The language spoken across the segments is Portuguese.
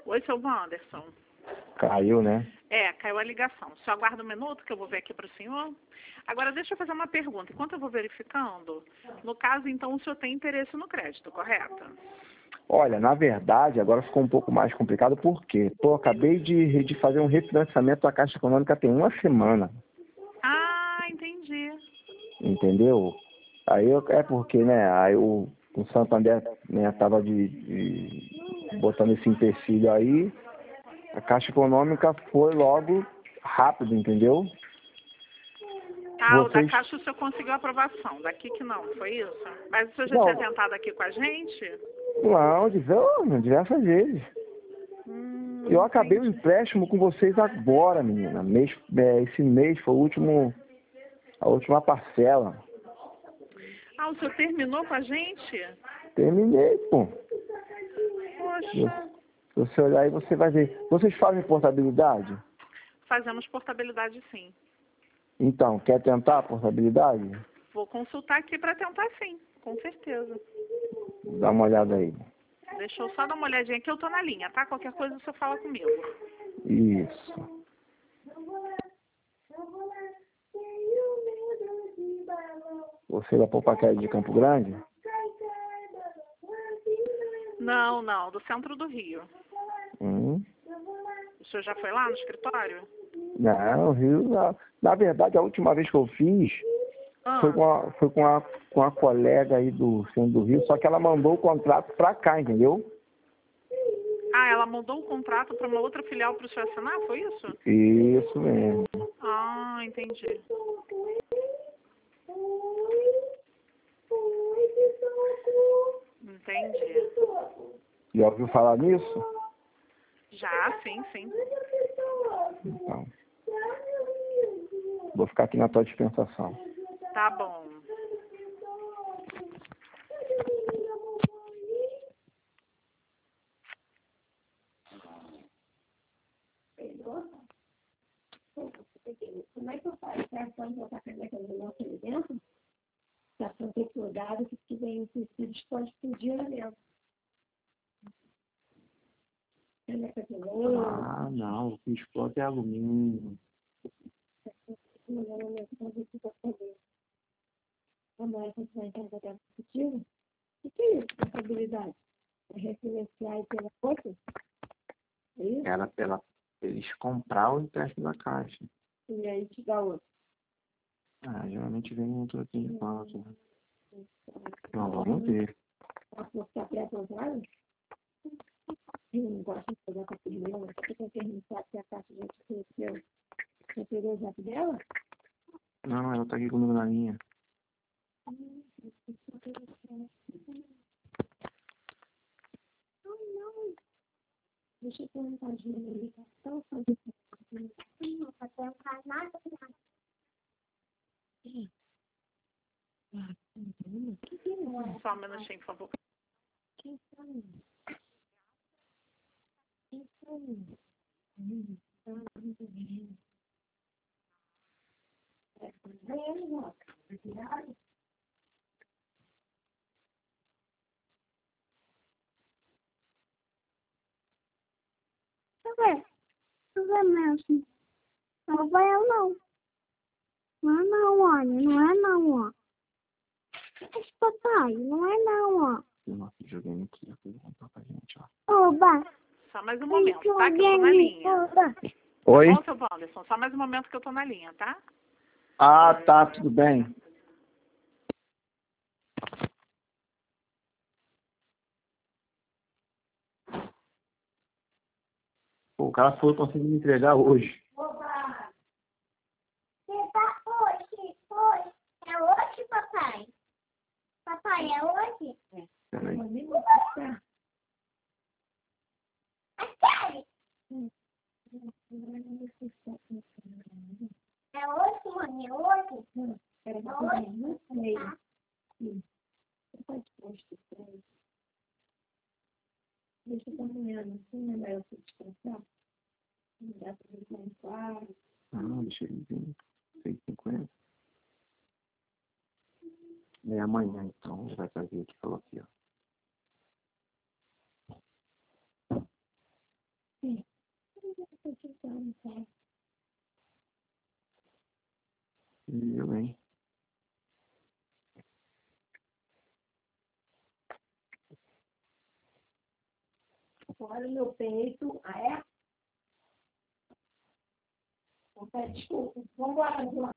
Oi, seu Wanderson. Caiu, né? Caiu a ligação. Só aguarda um minuto que eu vou ver aqui para o senhor. Agora, deixa eu fazer uma pergunta. Enquanto eu vou verificando, no caso, então, o senhor tem interesse no crédito, correto? Olha, na verdade, agora ficou um pouco mais complicado porque acabei de fazer um refinanciamento da Caixa Econômica tem uma semana, Ah, entendi. entendeu? É porque, né, aí o Santander, né, tava botando esse empecilho aí, a Caixa Econômica foi logo rápido, entendeu? Ah, o da Caixa o senhor conseguiu aprovação, daqui que não, foi isso? Mas o senhor já Não, tinha tentado aqui com a gente? não, diversas vezes. Eu acabei o Entendi. empréstimo com vocês agora, menina. Esse mês foi a última parcela. Ah, o senhor terminou com a gente? Terminei, pô. Poxa, Se você olhar aí, você vai ver. Vocês fazem portabilidade? fazemos portabilidade sim. Então, quer tentar a portabilidade? Vou consultar aqui para tentar sim, com certeza. Dá uma olhada aí. Deixa eu só dar uma olhadinha que eu tô na linha, tá? Qualquer coisa você fala comigo. Isso. Você é da Poupaquera de Campo Grande? Não, não, do centro do Rio. O senhor já foi lá no escritório? Não, Rio. Na verdade, a última vez que eu fiz foi com a colega aí do centro do Rio, só que ela mandou o contrato pra cá, entendeu? Ah, ela mandou um contrato para uma outra filial para o senhor assinar, foi isso? Isso mesmo. Ah, entendi. Entendi. Já ouviu falar nisso? Já, sim, sim. Então, vou ficar aqui na tua dispensação. Tá bom. Como é que eu faço? Quando eu botar aquele negócio ali dentro, para ter cuidado, que vem os tecidos pode explodir lá dentro. Ah, não. O que explode é alumínio. Como é que você vai interpretar positivo? O que é isso? Responsabilidade? É refinanciar pela outra? É isso? Era eles comprar o empréstimo da Caixa. E aí te dá outro. Ah, geralmente vem um troquinho de pausa. Né? Então, vamos ver. Para forçar pré-aprovado? Eu não gosto de pegar com a primeira. Você tem que perguntar se a Caixa já te conheceu. Você pegou o zap dela? Não, ela tá aqui comigo na linha. Não. Deixa eu perguntar de ligação. Não, até não faz nada. Só um minutinho, por favor. Quem sabe? Tudo é mesmo. Não vai eu não. Não é não, olha. Não é não, ó. Mas, papai, não é não, ó. Tem nosso videogame aqui, eu vou comprar pra gente, ó. Oba. Só mais um momento, tá? Que eu tô na linha. Oi? Tá bom, seu Wanderson? Só mais um momento que eu tô na linha, tá? Ah, tá, tudo bem. Pô, o cara falou que conseguiu me entregar hoje. Oba. Você tá hoje? Hoje. É hoje, papai? Papai, é hoje? Peraí. É hoje, mãe? É hoje? É hoje? Não sei. Deixa eu dar uma olhada assim, né? Eu fui descansar. Não dá pra ver como claro. Ah, deixa ele vir. 6,50. É amanhã, então. Ele vai fazer aqui, falou aqui, ó. fora do meu peito. Ah, é? Desculpa. Vamos embora.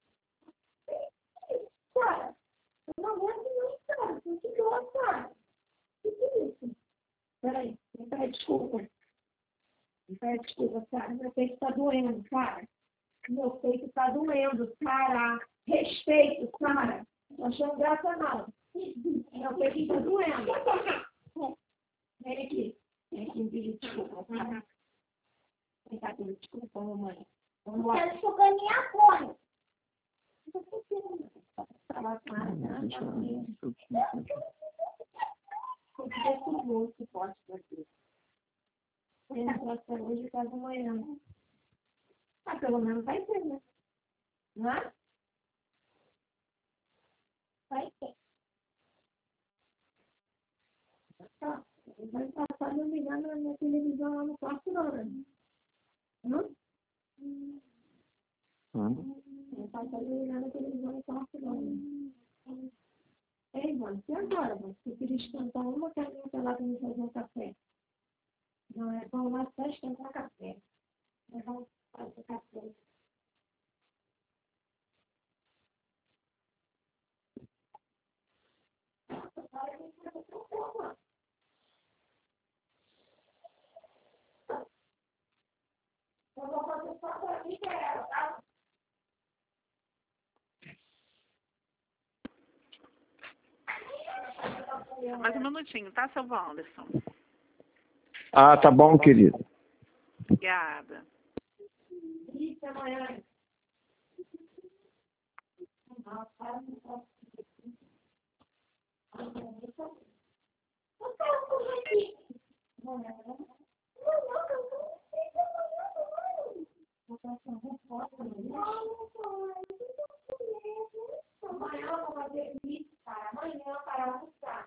Cara, eu não aguento não, cara. Não te dou, cara. O que é isso? Peraí, desculpa. Desculpa, cara. Meu peito tá doendo, cara. Meu peito tá doendo, cara. Respeito, cara. Não achando graça, não. Meu peito tá doendo. Vem aqui. Vem aqui, pedir desculpa. Vem cá, pedir desculpa, mamãe. Vamos lá. Quero focar em minha cor. Falar com ela, né? Que pode fazer. Ele pode ser hoje, faz amanhã. Ah, pelo menos vai ter, né? Não é? Vai ter. Tá. Vai passar me ligando na minha televisão lá no quarto, não, né? Não? Vai passar me ligando na televisão no quarto, não, né? Ei, mano, e agora, mano? Você queria esquentar uma carinha pra lá pra me fazer um café? Não, é bom lá só esquentar café. É bom fazer café. Agora tem que fazer café, mano. Eu vou fazer só pra mim, que é ela, tá? Mais um minutinho, tá, seu Wanderson? Ah, tá bom, querido. Obrigada. Isso, amanhã. Não, para, não posso. Eu quero correr aqui. Não, não, não. Não, eu não sei se amanhã não. Eu quero correr fora. Amanhã eu vou fazer isso, cara. Amanhã para almoçar.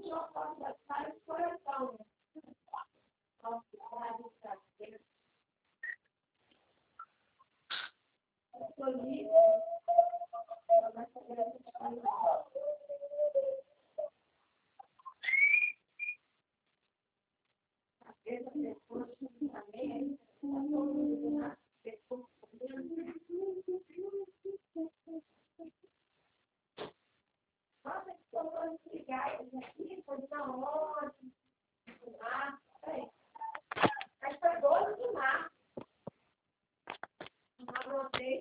tirou foto da cara de coração, né? Nossa, que falando de ligar aqui, pode dar onde? Mas foi 12 de março. Não anotei.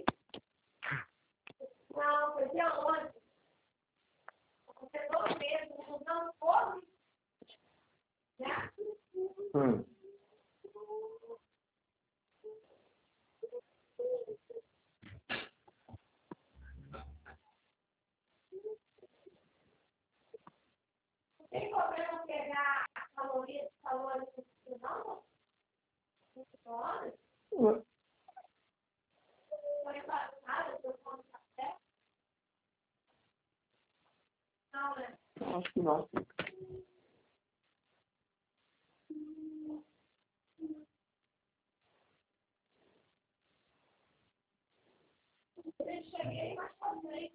Não, foi dia 11. Você não mesmo, não foi. Já? Tem problema pegar valores no final? 5 horas? Foi passado, eu como café? Não, né? Acho que não. Eu cheguei, mas passei.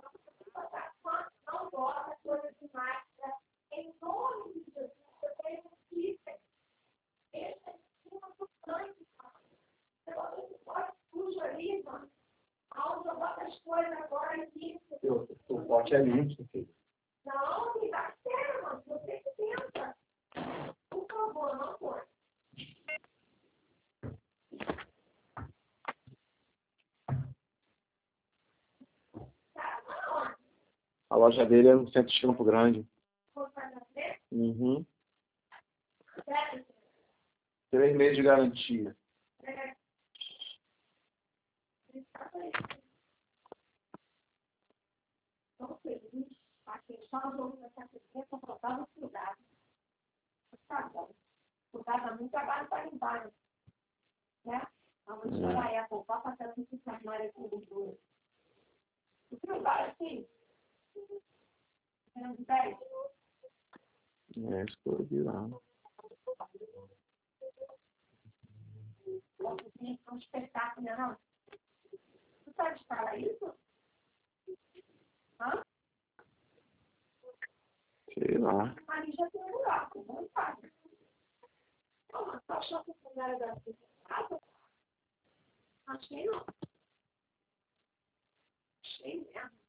Não gosta coisa demais. Em nome de Jesus, eu tenho notícia. Esse é uma substância. Você pode sujo ali, mano. Aonde eu boto as coisas agora aqui. O pote é limpo, filho. Não, me dá sério, mano. Você que pensa. Por favor, não pode. A loja dele é no centro de Campo Grande. Vou fazer frente. Uhum. Sério. 3 meses de garantia. Tão feliz. Aqui só os outros dessa cozinha só faltava estudar. Tá bom. Estudar dá muito trabalho para limpar, né? Vamos esperar aí a poupar para fazer esse armário com gordura. O que vai assim? Menos 10? É, escolha de lá. Um espetáculo, né, não? Tu sabe falar isso? Hã? Sei lá. Ali já tem um buraco, não sabe. Não, mas tu achou que o era da casa? Achei não. Achei mesmo.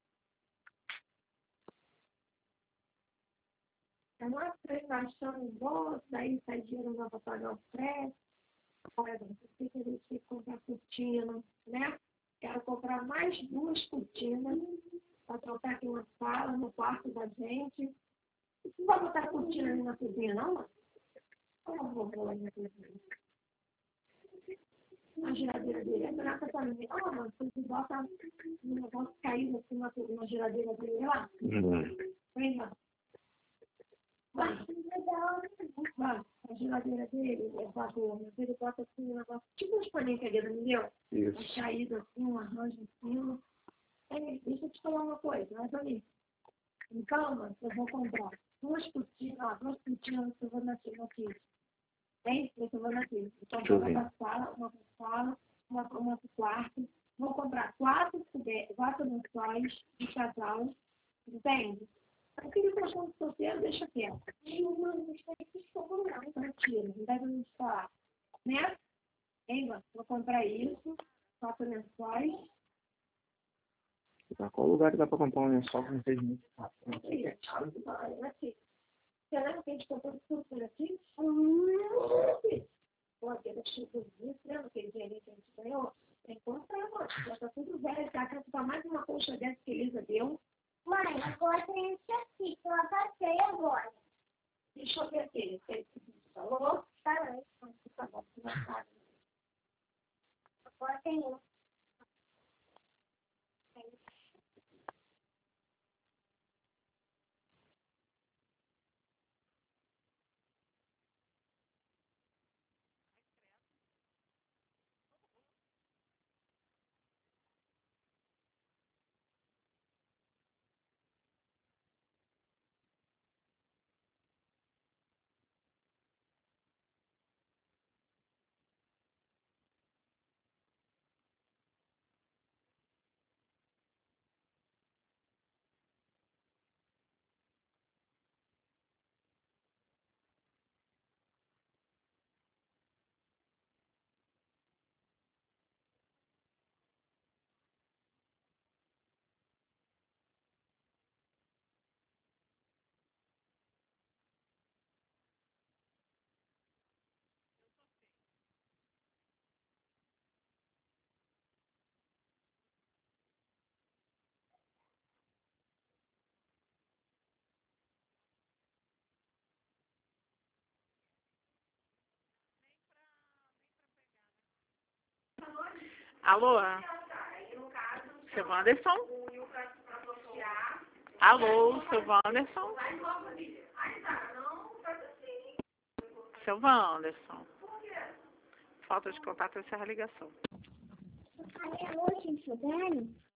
É uma prestação em bolsa, daí sai dinheiro lá para pagar o frete. Olha, você tem que comprar cortina, né? Quero comprar mais 2 cortinas para trocar aqui uma sala, no quarto da gente. Não vai botar cortina ali na cozinha, não, mano? Olha a boa ali na cozinha. A geladeira dele. É melhor que eu também. Olha, mano, você bota um negócio caído assim na geladeira dele lá. Vem lá. Vai. Vai. A geladeira dele é vapor. Ele bota assim um negócio. Tipo uns paninhos que a dedo me deu. Isso. Caído assim, um arranjo em cima. Aí, deixa eu te falar uma coisa, mas ali. Em calma, eu vou comprar 2 cortinas que eu vou aqui. Tem? Eu vou aqui. Então, uma para sala, uma para o quarto. Vou comprar 4 lençóis de casal. Entende? Aquele colchão de solteiro, deixa quieto. Não deixa aqui fogo, não. Mentira, não deve me falar. Né? Hein, mano? Vou comprar isso. 4 lençóis. Qual lugar que dá pra comprar um lençol que não seja muito fácil? Aqui. Você lembra que a gente comprou tudo por aqui? Pô, aquele tipo disso, lembra aquele dinheirinho que a gente ganhou? Tem que comprar, mano. Já tá tudo velho, tá? Quer comprar mais uma colcha dessa que a Elisa deu? Mãe, agora tem esse aqui, que eu abaixei agora. Deixa eu ver aqui. Você falou? Tá, tá bom, não sabe. Agora tem um. Alô? Seu Wanderson? Alô, seu Wanderson? Seu Wanderson? Falta de contato, encerra a ligação. Alô, gente,